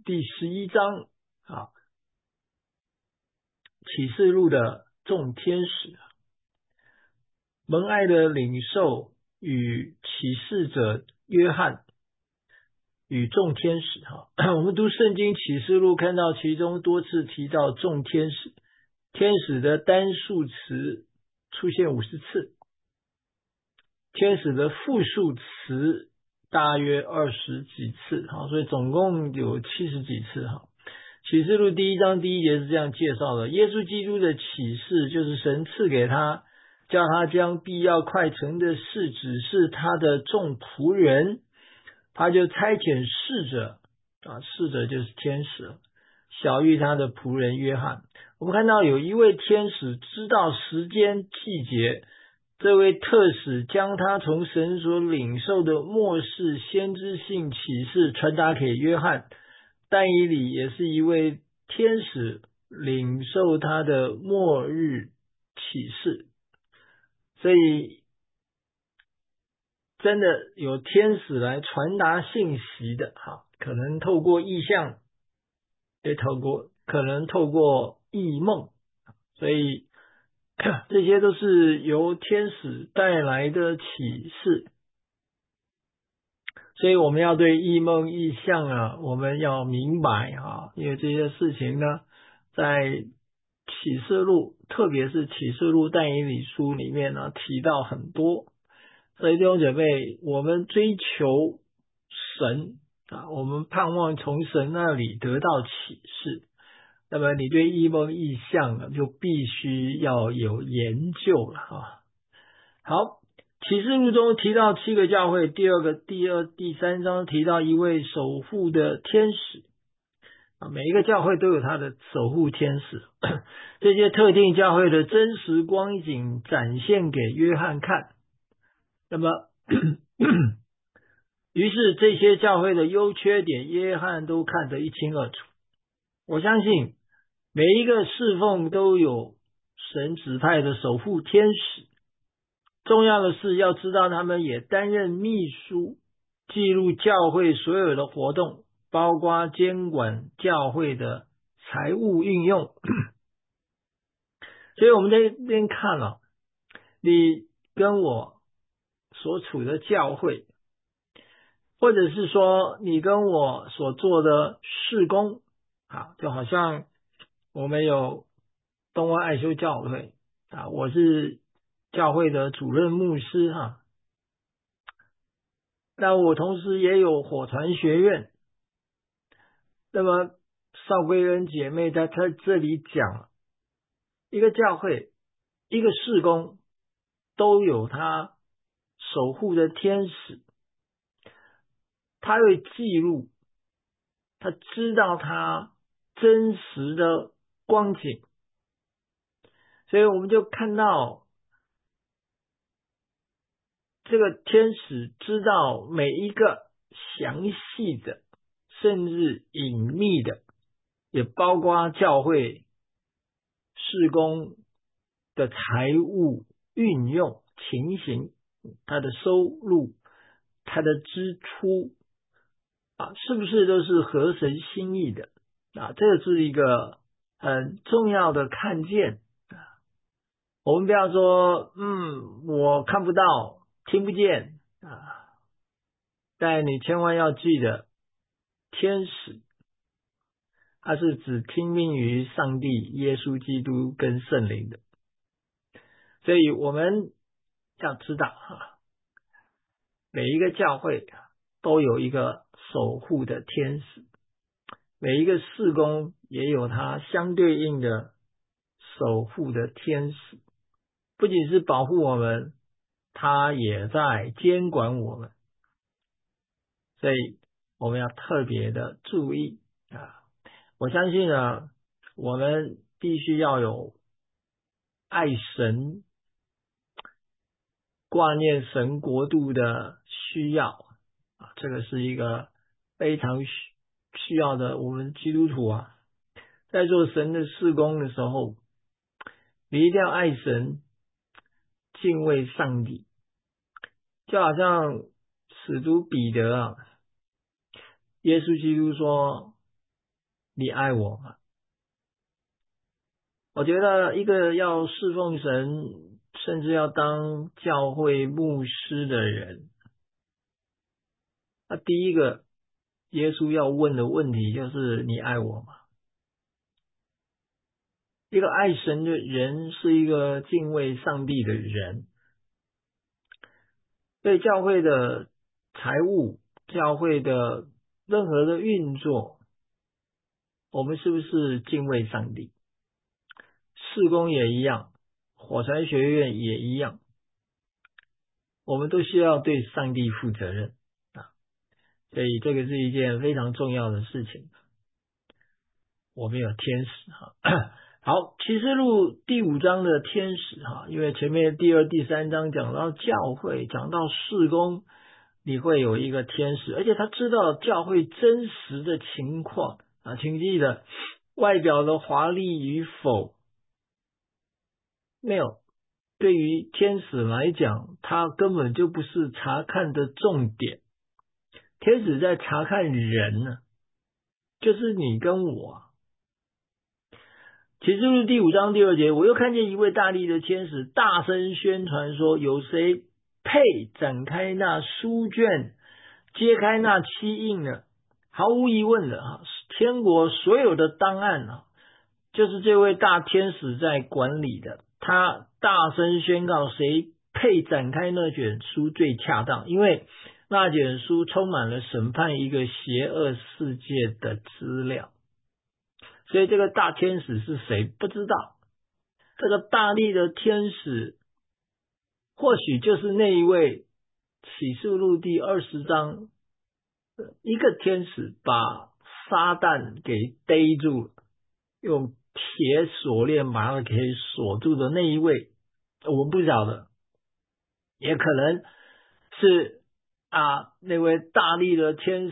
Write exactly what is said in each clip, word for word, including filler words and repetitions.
第十一章啊，启示录的众天使，蒙爱的领受与启示者约翰与众天使哈，我们读圣经启示录看到其中多次提到众天使，天使的单数词出现五十次，天使的复数词大约二十几次哈，所以总共有七十几次哈。启示录第一章第一节是这样介绍的：耶稣基督的启示就是神赐给他，叫他将必要快成的事指示他的众仆人，他就差遣使者啊，使者就是天使，晓谕他的仆人约翰。我们看到有一位天使知道时间季节，这位特使将他从神所领受的末世先知性启示传达给约翰。但以理也是一位天使，领受他的末日启示。所以真的有天使来传达信息的哈，可能透过异象，也透过可能透过异梦，所以这些都是由天使带来的启示。所以我们要对异梦异象啊，我们要明白啊，因为这些事情呢，在启示录，特别是启示录但以理书里面呢提到很多。所以弟兄姐妹，我们追求神啊，我们盼望从神那里得到启示。那么你对异梦异象呢，就必须要有研究了啊。好。启示录中提到七个教会，第二个、第二、第三章提到一位守护的天使啊，每一个教会都有他的守护天使，这些特定教会的真实光景展现给约翰看。那么，于是这些教会的优缺点，约翰都看得一清二楚。我相信每一个侍奉都有神指派的守护天使。重要的是要知道他们也担任秘书，记录教会所有的活动，包括监管教会的财务运用。所以我们在这边看了，你跟我所处的教会，或者是说你跟我所做的事工，啊，就好像我们有东湾爱修教会啊，我是教会的主任牧师哈。那我同时也有火传学院。那么邵贵恩姐妹在在这里讲，一个教会一个事工都有他守护的天使，他会记录，他知道他真实的光景。所以我们就看到这个天使知道每一个详细的甚至隐秘的，也包括教会事工的财务运用情形，他的收入，他的支出啊，是不是都是合神心意的啊？这个是一个很重要的看见啊。我们不要说嗯我看不到听不见啊，但你千万要记得，天使他是只听命于上帝、耶稣基督跟圣灵的。所以我们要知道哈，每一个教会都有一个守护的天使，每一个事工也有它相对应的守护的天使，不仅是保护我们，它也在监管我们。所以我们要特别的注意啊！我相信呢，我们必须要有爱神、挂念神国度的需要啊，这个是一个非常需需要的。我们基督徒啊，在做神的事工的时候，你一定要爱神，敬畏上帝。就好像使徒彼得啊，耶稣基督说， 你爱我吗？我觉得一个要侍奉神，甚至要当教会牧师的人，那第一个耶稣要问的问题就是你爱我吗？一个爱神的人是一个敬畏上帝的人，对教会的财务、教会的任何的运作，我们是不是敬畏上帝？事工也一样，火柴学院也一样，我们都需要对上帝负责任啊，所以这个是一件非常重要的事情。我们有天使哈。好，启示录第五章的天使哈，因为前面第二、第三章讲到教会，讲到事工，你会有一个天使，而且他知道教会真实的情况啊，请记得外表的华丽与否没有，对于天使来讲，他根本就不是查看的重点。天使在查看人呢，就是你跟我。启示录第五章第二节，我又看见一位大力的天使大声宣传说，有谁配展开那书卷，揭开那七印呢？毫无疑问的啊，天国所有的档案啊，就是这位大天使在管理的。他大声宣告，谁配展开那卷书最恰当，因为那卷书充满了审判一个邪恶世界的资料。所以这个大天使是谁不知道，这个大力的天使或许就是那一位启示录第二十章一个天使把撒旦给逮住了，用铁锁链把他给锁住的那一位，我们不晓得，也可能是啊那位大力的天使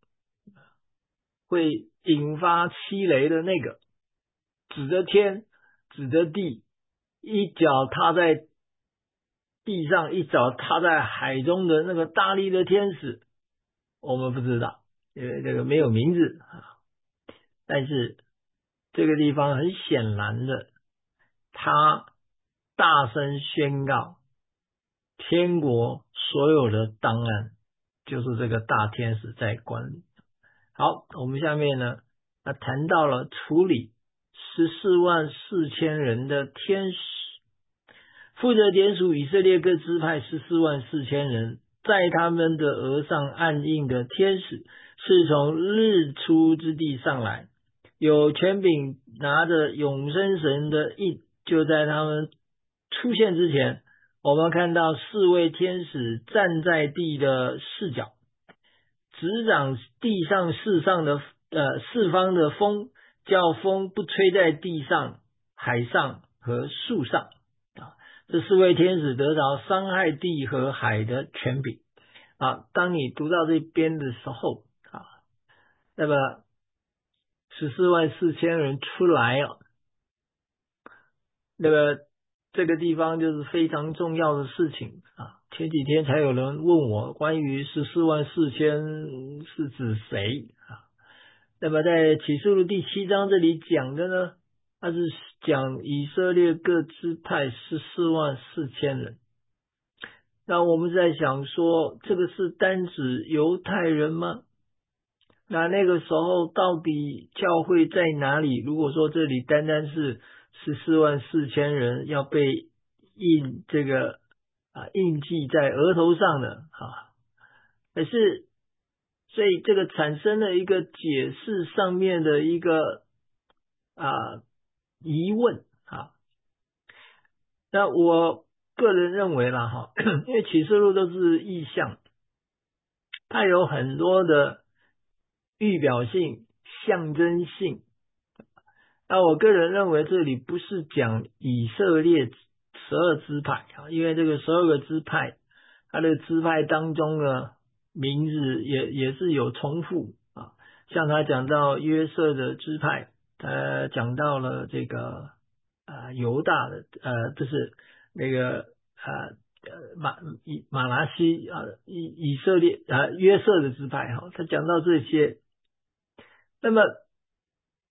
会引发七雷的那个，指着天指着地，一脚踏在地上，一脚踏在海中的那个大力的天使，我们不知道，因为这个没有名字啊。但是这个地方很显然的，他大声宣告，天国所有的档案就是这个大天使在管理。好，我们下面呢，那谈到了处理十四万四千人的天使，负责点属以色列各支派十四万四千人，在他们的额上按印的天使是从日出之地上来，有权柄拿着永生神的印，就在他们出现之前，我们看到四位天使站在地的视角，执掌地上世上的呃四方的风，叫风不吹在地上、海上和树上啊。这四位天使得着伤害地和海的权柄啊。当你读到这边的时候啊，那么十四万四千人出来啊，那么这个地方就是非常重要的事情啊。前几天才有人问我关于十四万四千是指谁啊？那么在启示录第七章这里讲的呢，它是讲以色列各支派十四万四千人。那我们在想说，这个是单指犹太人吗？那那个时候到底教会在哪里？如果说这里单单是十四万四千人要被印这个啊印记在额头上的啊，可是所以这个产生了一个解释上面的一个啊疑问啊。那我个人认为啦哈，因为启示录都是意象，它有很多的预表性、象征性。那我个人认为这里不是讲以色列十二支派啊，因为这个十二个支派，它的支派当中呢，名字也也是有重复啊。像他讲到约瑟的支派，他讲到了这个啊犹大的呃，就是那个啊呃马以马拿西啊以以色列啊约瑟的支派哈，他讲到这些，那么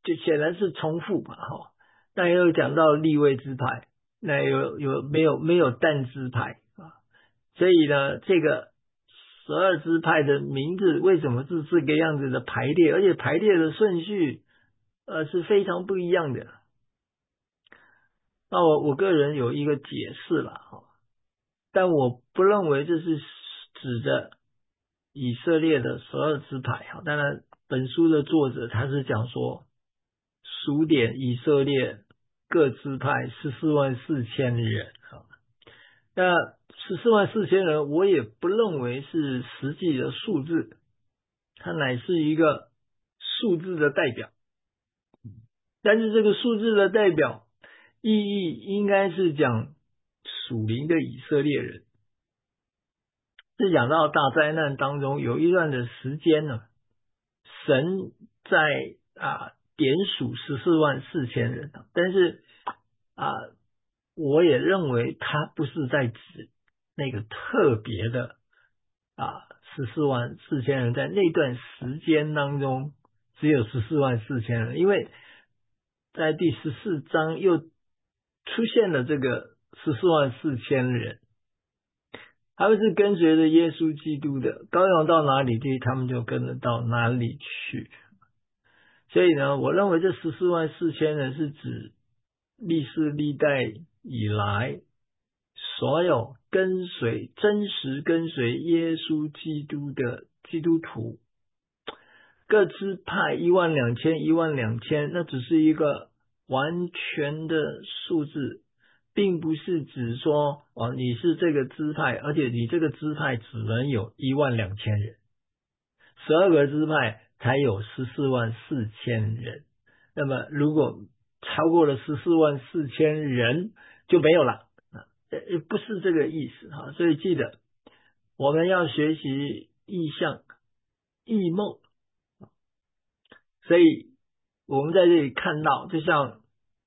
就显然是重复嘛，哈。那又讲到利未支派，那有有没有没有但支派啊？所以呢，这个十二支派的名字为什么是这个样子的排列，而且排列的顺序呃是非常不一样的。那我我个人有一个解释了哈，但我不认为这是指着以色列的十二支派哈。当然，本书的作者他是讲说数点以色列各支派十四万四千人哈。那十四万四千人，我也不认为是实际的数字，它乃是一个数字的代表。但是这个数字的代表意义应该是讲属灵的以色列人。是讲到大灾难当中有一段的时间呢，神在啊点数十四万四千人，但是啊我也认为他不是在指那个特别的啊十四万四千人，在那段时间当中只有十四万四千人，因为在第十四章又出现了这个十四万四千人，他们是跟随着耶稣基督的，羔羊到哪里去，他们就跟着到哪里去。所以呢，我认为这十四万四千人是指历世历代以来所有跟随真实跟随耶稣基督的基督徒，各支派一万两千一万两千，那只是一个完全的数字，并不是指说哦你是这个支派，而且你这个支派只能有一万两千人，十二个支派才有十四万四千人。那么如果超过了十四万四千人就没有了，呃，不是这个意思哈。所以记得我们要学习意象、异梦。所以我们在这里看到，就像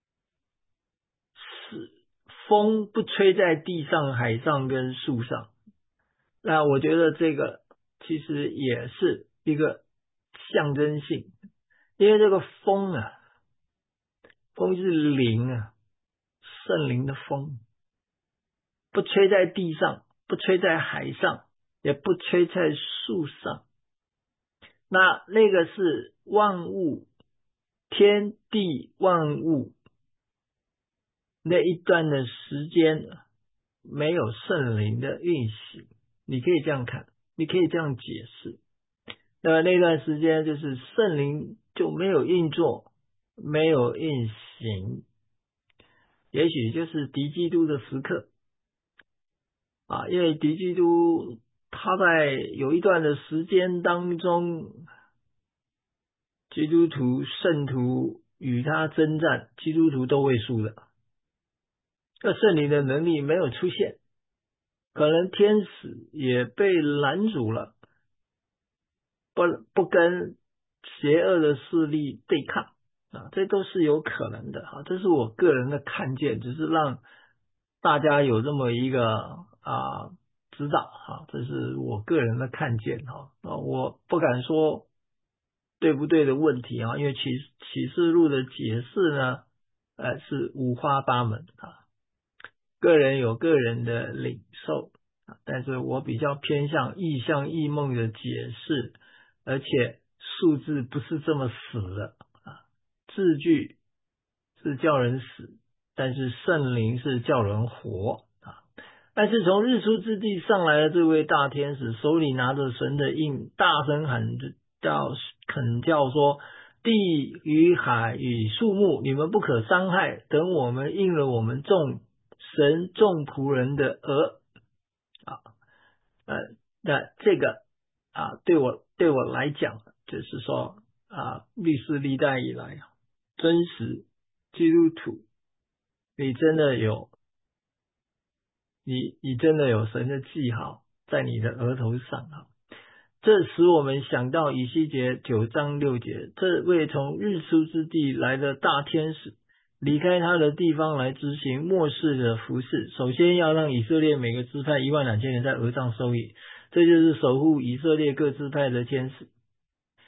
是风不吹在地上、海上跟树上，那我觉得这个其实也是一个象征性，因为这个风啊，风是灵啊，圣灵的风，不吹在地上，不吹在海上，也不吹在树上，那那个是万物，天地万物那一段的时间没有圣灵的运行，你可以这样看，你可以这样解释。那么那段时间就是圣灵就没有运作，没有运行，也许就是敌基督的时刻啊，因为敌基督他在有一段的时间当中，基督徒圣徒与他征战，基督徒都会输的。这圣灵的能力没有出现，可能天使也被拦阻了，不不跟邪恶的势力对抗啊，这都是有可能的啊。这是我个人的看见，只是让大家有这么一个啊指导啊，这是我个人的看见啊。啊，我不敢说对不对的问题啊，因为启启示录的解释呢，呃是五花八门啊。个人有个人的领受，但是我比较偏向意象异梦的解释，而且数字不是这么死的啊，字句是叫人死，但是圣灵是叫人活啊。但是从日出之地上来的这位大天使，手里拿着神的印，大声喊叫恳叫说：地与海与树木，你们不可伤害，等我们应了我们众神众仆人的额啊，呃，那这个啊，对我对我来讲，就是说啊，历世历代以来，真实基督徒，你真的有，你你真的有神的记号在你的额头上啊。这使我们想到以西结九章六节，这位从日出之地来的大天使，离开他的地方来执行末世的服事。首先要让以色列每个支派一万两千人在额上收益，这就是守护以色列各支派的天使。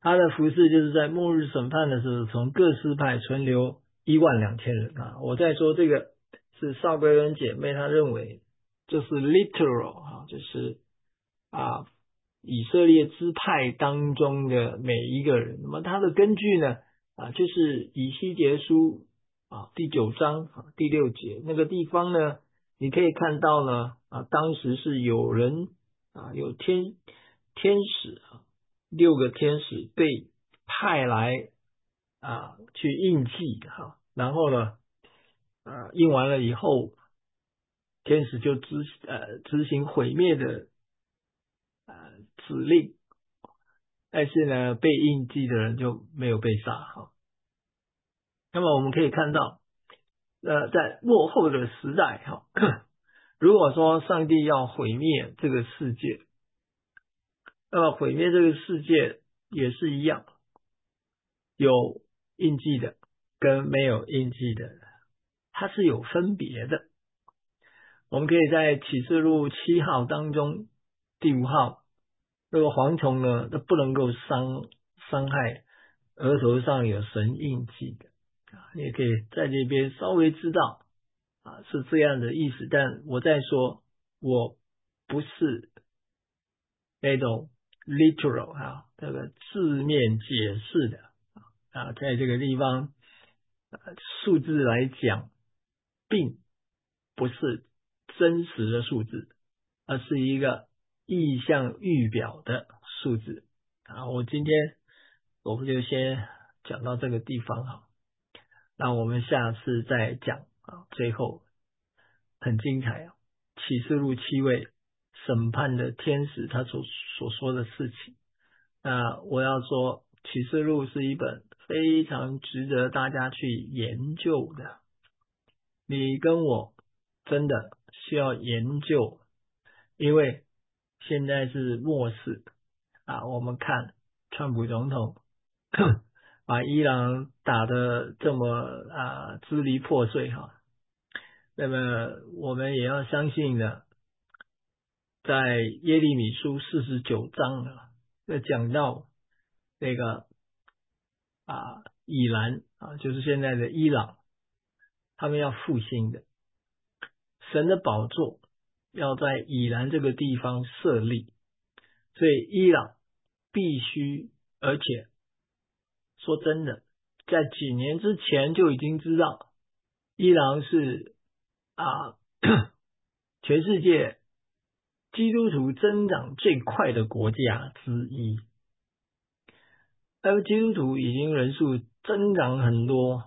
他的服侍就是在末日审判的时候，从各支派存留一万两千人啊。我在说这个是邵贵恩姐妹，她认为就是 literal 啊，就是啊以色列支派当中的每一个人。那么它的根据呢啊，就是以西结书啊第九章啊第六节那个地方呢，你可以看到呢啊，当时是有人啊有天天使啊。六个天使被派来啊去印记哈，然后呢啊印完了以后，天使就执呃执行毁灭的呃指令，但是呢被印记的人就没有被杀哈。那么我们可以看到，呃在末后的时代哈，如果说上帝要毁灭这个世界，那么毁灭这个世界也是一样。有印记的跟没有印记的，它是有分别的。我们可以在启示录七号当中，第五号，这个蝗虫呢，它不能够伤伤害额头上有神印记的啊，你也可以在这边稍微知道啊，是这样的意思。但我在说，我不是那种 literal 啊，这个字面解释的啊，在这个地方。数字来讲，并不是真实的数字，而是一个意象预表的数字啊。我今天我们就先讲到这个地方哈，那我们下次再讲啊。最后很精彩啊，启示录七位审判的天使他所所说的事情。那我要说，启示录是一本非常值得大家去研究的。你跟我真的需要研究，因为现在是末世啊。我们看川普总统把伊朗打得这么啊支离破碎哈，那么我们也要相信的，在耶利米书四十九章啊，那讲到那个啊以兰啊，就是现在的伊朗，他们要复兴的。神的宝座要在以兰这个地方设立，所以伊朗必须，而且说真的，在几年之前就已经知道，伊朗是啊全世界基督徒增长最快的国家之一，而基督徒已经人数增长很多，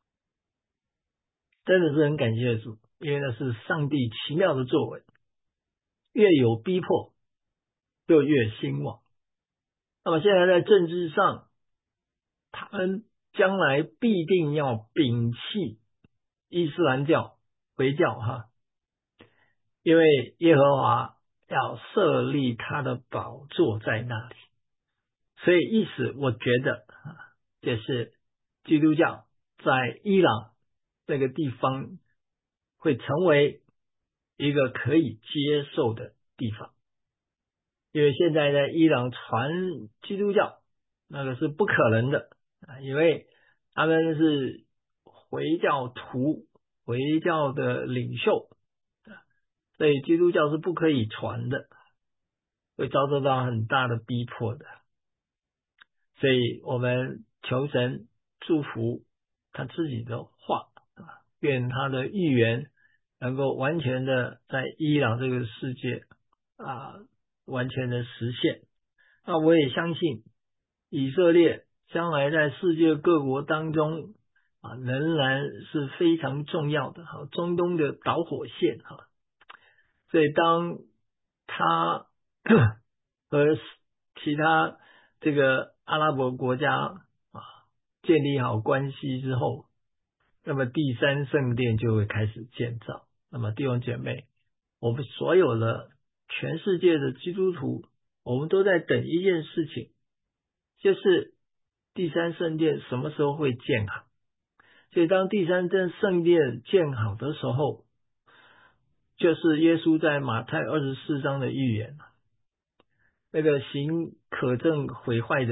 真的是很感谢主，因为那是上帝奇妙的作为，越有逼迫就越兴旺。那么现在在政治上，他们将来必定要摒弃伊斯兰教、回教哈，因为耶和华要设立他的宝座在那里，所以意思我觉得就是基督教在伊朗这个地方会成为一个可以接受的地方，因为现在在伊朗传基督教那个是不可能的啊，因为他们是回教徒、回教的领袖，所以基督教是不可以传的，会遭受到很大的逼迫的。所以我们求神祝福他自己的话，愿他的预言能够完全的在伊朗这个世界啊完全的实现。那我也相信以色列将来在世界各国当中啊仍然是非常重要的哈，中东的导火线哈。所以当他和其他这个阿拉伯国家啊建立好关系之后，那么第三圣殿就会开始建造。那么弟兄姐妹，我们所有的全世界的基督徒，我们都在等一件事情，就是第三圣殿什么时候会建好。所以当第三圣殿建好的时候，就是耶稣在马太二十四章的预言，那个行可憎毁坏的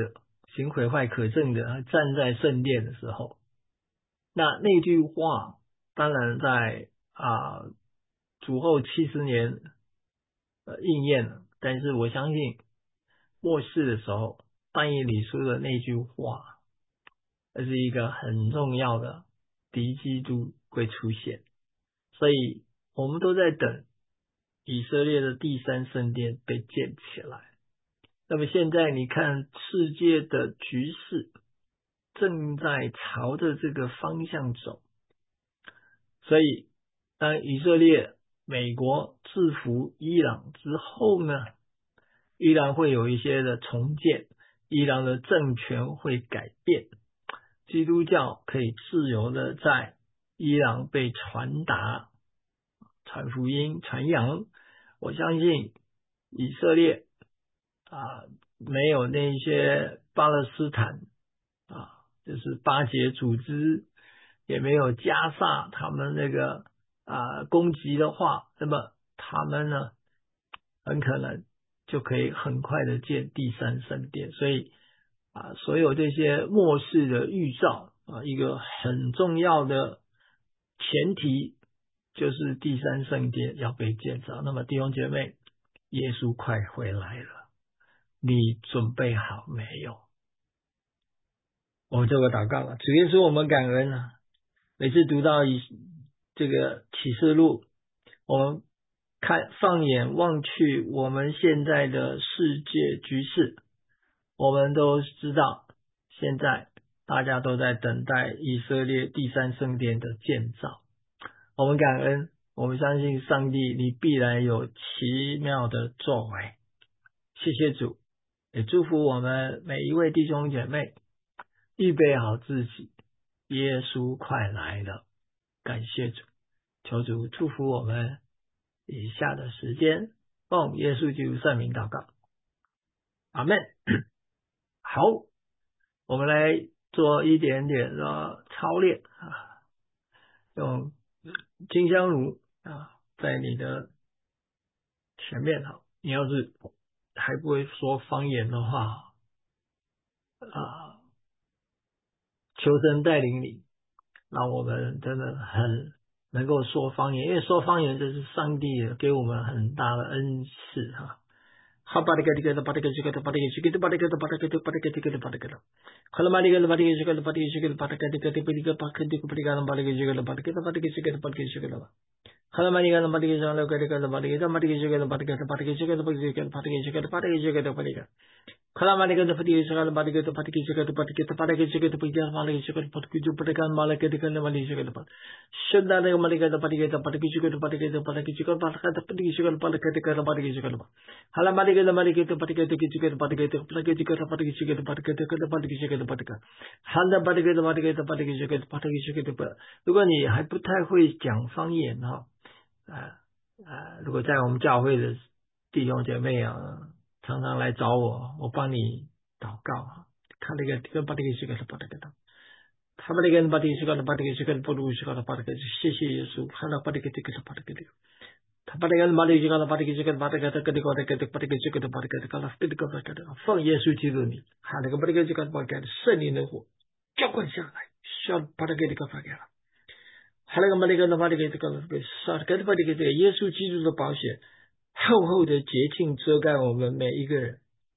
行毁坏可憎的站在圣殿的时候，那那句话当然在啊主后七十年呃应验了，但是我相信末世的时候，但以理书的那句话，这是一个很重要的敌基督会出现，所以我们都在等以色列的第三圣殿被建起来。那么现在你看世界的局势正在朝着这个方向走，所以当以色列、美国制服伊朗之后呢，伊朗会有一些的重建，伊朗的政权会改变，基督教可以自由的在伊朗被传达、传福音、传扬。我相信以色列啊，没有那些巴勒斯坦啊，就是巴解组织，也没有加沙他们那个啊攻击的话，那么他们呢很可能就可以很快的建第三圣殿。所以啊，所有这些末世的预兆啊，一个很重要的前提就是第三圣殿要被建造。那么弟兄姐妹，耶稣快回来了，你准备好没有？我们做个祷告了。主耶稣，我们感恩啊！每次读到以这个启示录，我们看放眼望去，我们现在的世界局势，我们都知道，现在大家都在等待以色列第三圣殿的建造。我们感恩，我们相信上帝，你必然有奇妙的作为。谢谢主，也祝福我们每一位弟兄姐妹预备好自己，耶稣快来了。感谢主，求主祝福我们以下的时间，奉耶稣基督圣名祷告，阿们。好，我们来做一点点的操练啊，用金香炉啊，在你的前面哈，你要是还不会说方言的话啊，求神带领你，让我们真的很能够说方言，因为说方言这是上帝给我们很大的恩赐哈。哈巴里格里格的巴里格这个的巴里格这个的巴里格的巴里格的巴里格这个的巴里格的，哈拉马里格的巴里格这个的巴里格这个的巴里格这个的巴里格巴克这个巴里格的巴里格这个的巴里格的巴里格这个的巴里格这个的，哈拉马里格的巴里格这个的巴里格的巴里格的巴里格这个的巴里格的巴里格这个的巴里格这个的巴里格这个的巴里格这个的巴里格。Kalamalika the Patika, Patika, Patika, Patika, Patika, Patika, Malika, Patika, Patika, Malika, the Malika, Shunda, the Malika, the Patika, the Patika, the Patika, the Patika, the Patika, Patika, the Patika, Halamalika, the Malika, the Patika, the Patika, the Patika, the Patika, the Patika, the Patika, the Patika, Handa Patika, the Patika, the Patika, the Patika, the 如果你还不太会讲方言哈，啊啊，如果在我们教会的弟兄姐妹啊。常常来找我，我帮你祷告。看那个这个把这个这个把这个的，他把这个把这个这个把这个这个不如这个把这个，谢谢耶稣，看到把这个这个把这个的，他把这个把这个这个把这个这个把这个这个这个这个把这个这个把这个这个了这个把这个放耶稣基督里，看那个把这个这个把这个圣灵的火浇灌下来，像把这个这个把这个，还那个把这个把这个这个被杀，跟把这个这个耶稣基督的宝血。厚厚的洁净遮盖我们每一个人，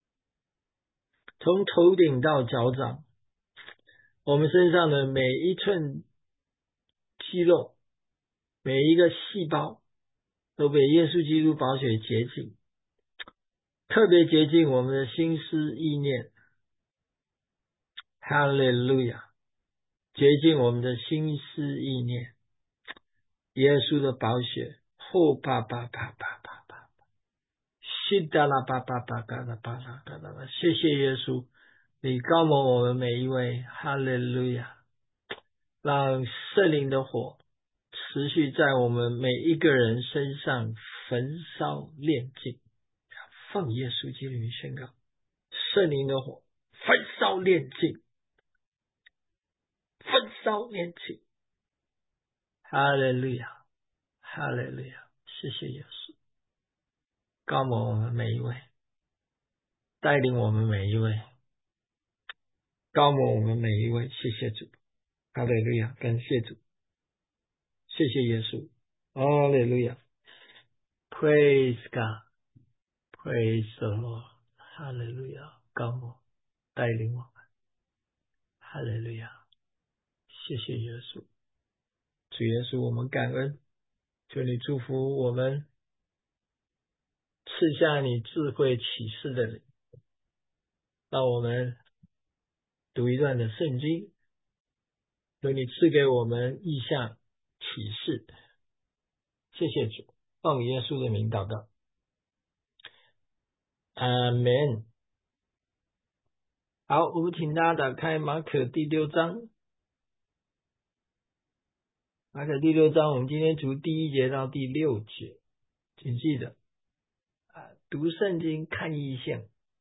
从头顶到脚掌，我们身上的每一寸肌肉，每一个细胞都被耶稣基督宝血洁净，特别洁净我们的心思意念。哈利路亚！洁净我们的心思意念，耶稣的宝血，后巴巴巴巴巴。西达拉巴巴巴嘎拉巴拉嘎拉巴，谢谢耶稣，你高摩我们每一位，哈利路亚！让圣灵的火持续在我们每一个人身上焚烧炼净。奉耶稣基督宣告，圣灵的火焚烧炼净，焚烧炼净。哈利路亚，哈利路亚！谢谢耶稣，高摩我们每一位。带领我们每一位高摩我们每一位，谢谢主，哈利路亚，感谢主，谢谢耶稣，哈利路亚 ，Praise God，Praise the Lord，哈利路亚，高摩带领我们，哈利路亚，谢谢耶稣，主耶稣，我们感恩，求你祝福我们，赐下你智慧启示的灵，让我们读一段的圣经，求你赐给我们意象启示，谢谢主，奉耶稣的名祷告，阿门。好，我们请大家打开马可第六章。马可第六章，我们今天读第一节到第六节，请记得啊，读圣经看异象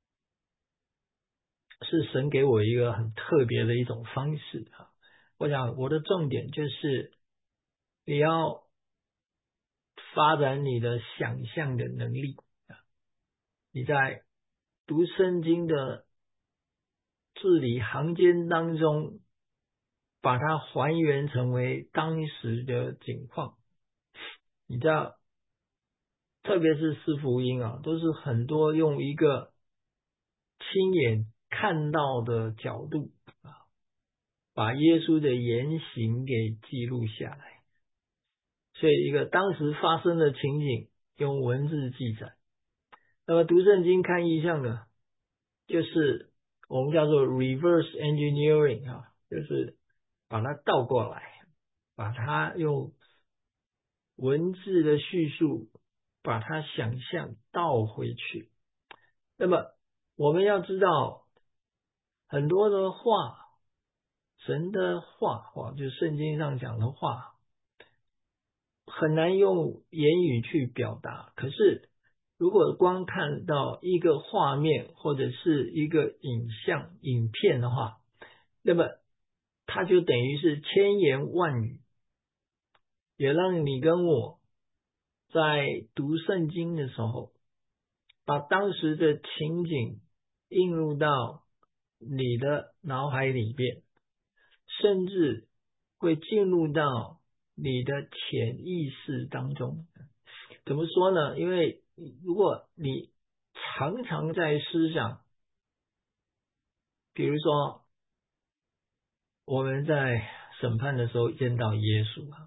是神给我一个很特别的一种方式啊。我想我的重点就是你要发展你的想象的能力啊。你在读圣经的字里行间当中，把它还原成为当时的景况。你知道，特别是四福音啊，都是很多用一个亲眼看到的角度啊，把耶稣的言行给记录下来。所以一个当时发生的情景用文字记载。那么读圣经看异象呢，就是我们叫做 reverse engineering 啊，就是把它倒过来，把它用文字的叙述把它想象倒回去。那么我们要知道，很多的话，神的话，就是圣经上讲的话，很难用言语去表达。可是如果光看到一个画面或者是一个影像影片的话，那么它就等于是千言万语，也让你跟我在读圣经的时候，把当时的情景映入到你的脑海里边，甚至会进入到你的潜意识当中。怎么说呢？因为如果你常常在思想，比如说我们在审判的时候见到耶稣啊，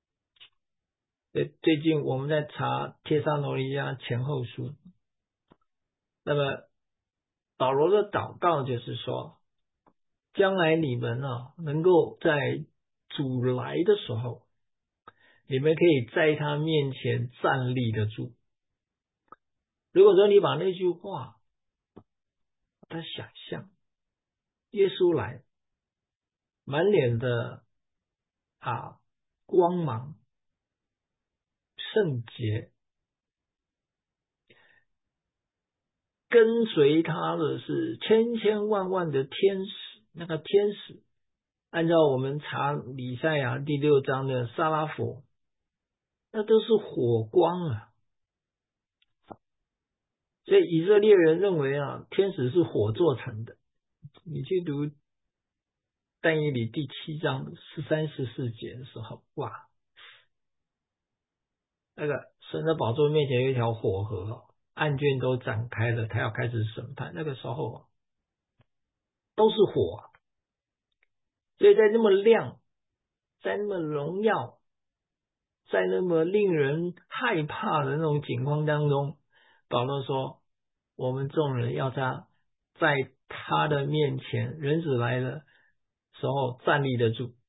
最近我们在查帖撒罗尼迦前后书，那么保罗的祷告就是说，将来你们啊能够在主来的时候，你们可以在他面前站立得住。如果说你把那句话把它想象，耶稣来满脸的啊光芒圣洁，跟随他的是千千万万的天使，那个天使按照我们查以赛亚第六章的撒拉佛，那都是火光啊。所以以色列人认为啊，天使是火做成的。你去读但以理第七章十三十四节的时候，哇，那个神的宝座面前有一条火河，案卷都展开了，他要开始审判。那个时候都是火，所以在那么亮，在那么荣耀，在那么令人害怕的那种景况当中，保罗说，我们众人要在在他的面前，人子来的时候站立得住。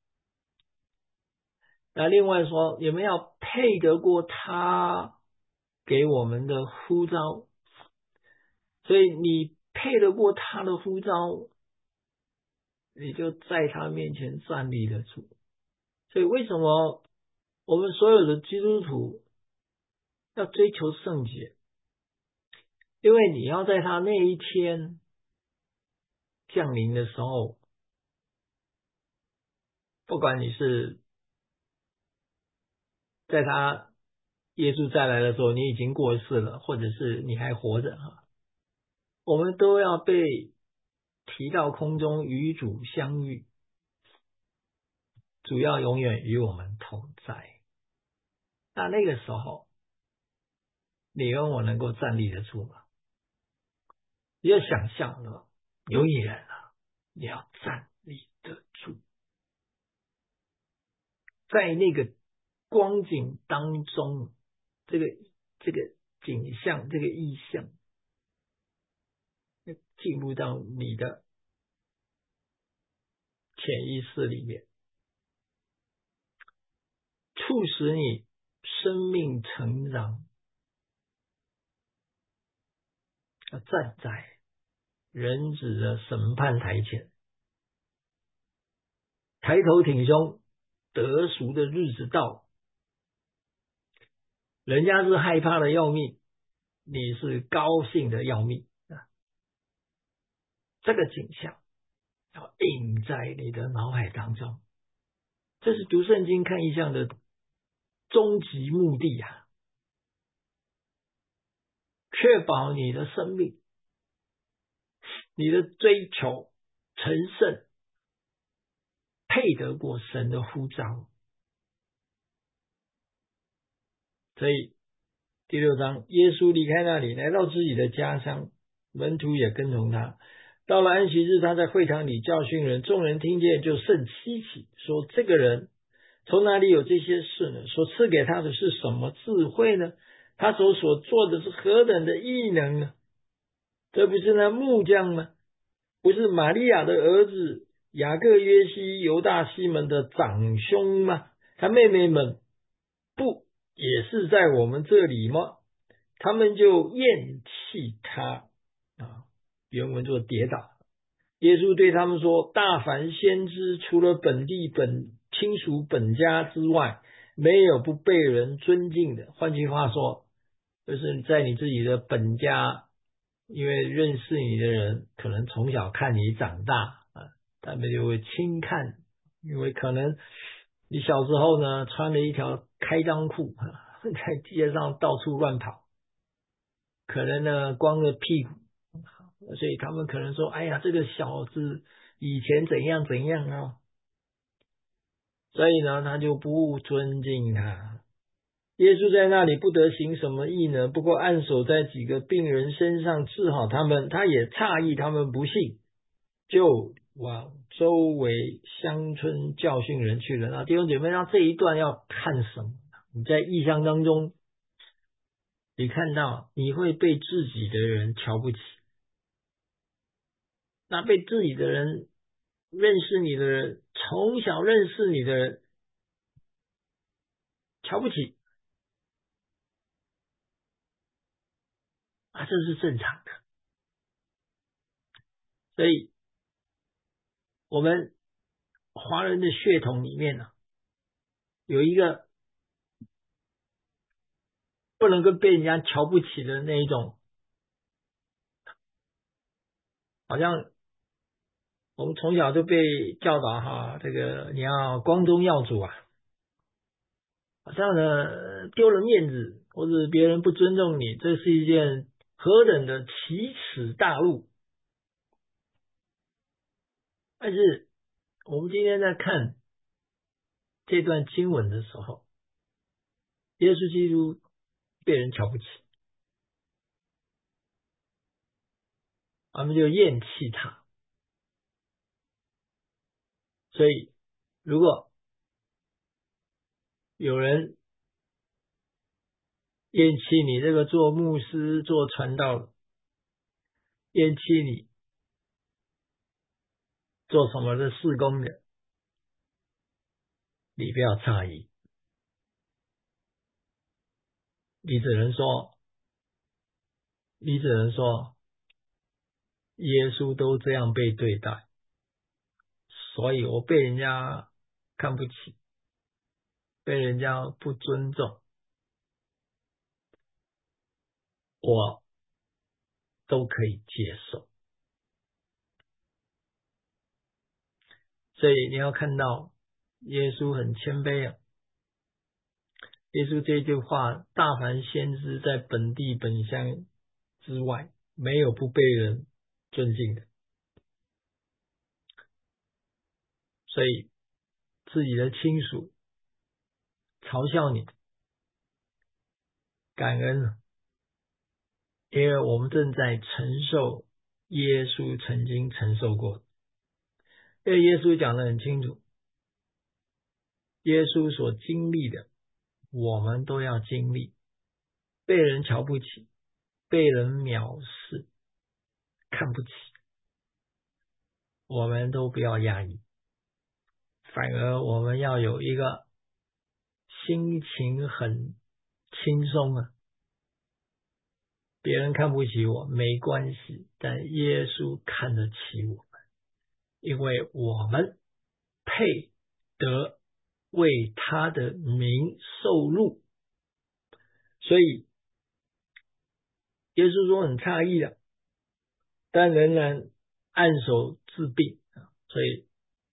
那另外说，你们要配得过他给我们的呼召，所以你配得过他的呼召，你就在他面前站立得住。所以为什么我们所有的基督徒要追求圣洁？因为你要在他那一天降临的时候，不管你是在他耶稣再来的时候你已经过世了，或者是你还活着，我们都要被提到空中与主相遇，主要永远与我们同在。那那个时候，你跟我能够站立得住吗？你要想象了，有一人啊，你要站立得住，在那个光景当中，这个这个景象，这个意象，进入到你的潜意识里面，促使你生命成长，要站在人子的审判台前，抬头挺胸，得赎的日子到，人家是害怕的要命，你是高兴的要命啊！这个景象要印在你的脑海当中，这是读圣经看异象的终极目的啊！确保你的生命，你的追求成圣，配得过神的呼召。所以第六章，耶稣离开那里，来到自己的家乡，门徒也跟从他。到了安息日，他在会堂里教训人，众人听见就甚稀奇，说这个人从哪里有这些事呢？所赐给他的是什么智慧呢？他所所做的是何等的异能呢？这不是那木匠吗？不是玛利亚的儿子雅各、约西、犹大、西门的长兄吗？他妹妹们不也是在我们这里吗？他们就厌弃他啊，原文做跌倒。耶稣对他们说：大凡先知，除了本地本亲属本家之外，没有不被人尊敬的。换句话说，就是在你自己的本家，因为认识你的人可能从小看你长大啊，他们就会轻看，因为可能你小时候呢穿了一条开裆裤，在街上到处乱跑，可能呢光着屁股，所以他们可能说：哎呀，这个小子以前怎样怎样啊，所以呢他就不尊敬他。耶稣在那里不得行什么义呢？不过按手在几个病人身上治好他们，他也诧异他们不信，就往周围乡村教训人去了。那弟兄姐妹，那这一段要看什么？你在异象当中，你看到你会被自己的人瞧不起，那被自己的人认识你的人，从小认识你的人瞧不起啊，这是正常的。所以我们华人的血统里面呢、啊，有一个不能够被人家瞧不起的那一种，好像我们从小就被教导哈，这个你要光宗耀祖啊，好像呢丢了面子或者别人不尊重你，这是一件何等的奇耻大辱。但是我们今天在看这段经文的时候，耶稣基督被人瞧不起，我们就厌弃他。所以如果有人厌弃你这个做牧师做传道的，厌弃你做什么的事工的，你不要诧异，你只能说你只能说耶稣都这样被对待，所以我被人家看不起，被人家不尊重，我都可以接受。所以你要看到耶稣很谦卑啊。耶稣这句话，大凡先知在本地本乡之外，没有不被人尊敬的。 所以自己的亲属嘲笑你，感恩，因为我们正在承受耶稣曾经承受过。因为耶稣讲得很清楚，耶稣所经历的我们都要经历，被人瞧不起，被人藐视，看不起，我们都不要压抑，反而我们要有一个心情很轻松啊。别人看不起我没关系，但耶稣看得起我们，因为我们配得为他的名受辱。所以耶稣说很诧异的，但仍然按手治病，所以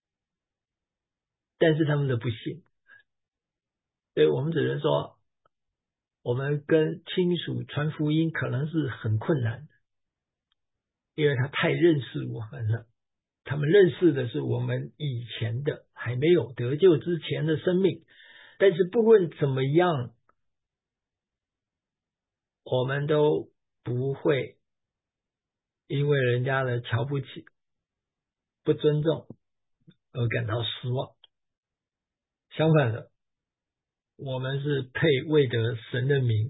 但是他们的不信，所以我们只能说我们跟亲属传福音可能是很困难的，因为他太认识我们了，他们认识的是我们以前的还没有得救之前的生命。但是不论怎么样，我们都不会因为人家的瞧不起、不尊重而感到失望。相反的，我们是配为得神的名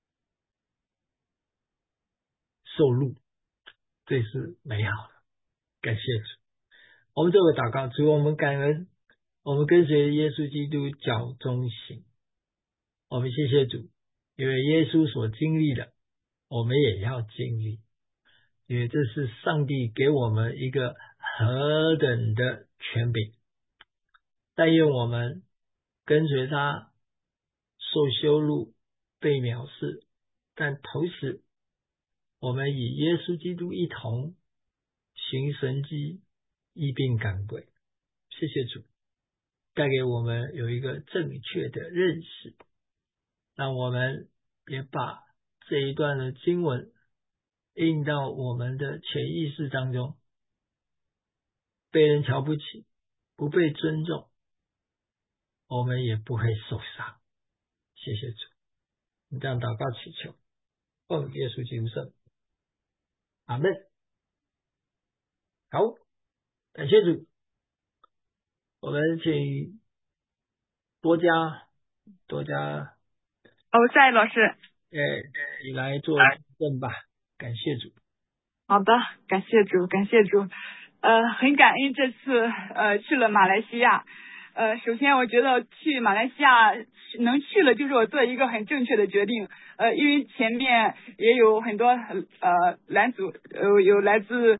受辱，这是美好的。感谢主。我们这个祷告，主，我们感恩，我们跟随耶稣基督脚中行。我们谢谢主，因为耶稣所经历的我们也要经历，因为这是上帝给我们一个何等的权柄。但愿我们跟随他受羞辱、被藐视，但同时我们与耶稣基督一同行神迹、医病赶鬼。谢谢主，带给我们有一个正确的认识，让我们也把这一段的经文印到我们的潜意识当中。被人瞧不起，不被尊重，我们也不会受伤。谢谢主，你这样祷告祈求，奉耶稣基督圣名，阿们。好，感谢主，我们请多加多加哦，在老师， 呃，你来做证吧。感谢主。 好的，感谢主，感谢主。呃，很感恩这次呃去了马来西亚。呃，首先我觉得去马来西亚能去了，就是我做一个很正确的决定。呃，因为前面也有很多呃男组呃有来自